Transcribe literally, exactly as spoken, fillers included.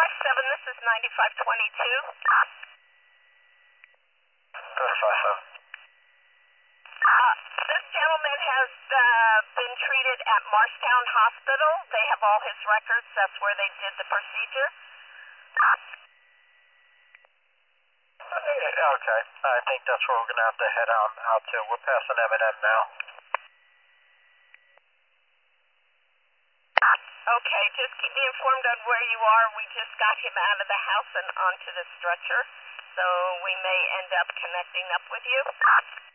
five seven, this is ninety-five twenty-two. Good, five seven. Uh, this gentleman has uh, been treated at Marshtown Hospital. They have all his records. That's where they did the procedure. Okay, I think that's where we're going to have to head out, out to. We're passing M and M now. Okay, just keep me informed on where you are. We just got him out of the house and onto the stretcher, so we may end up connecting up with you.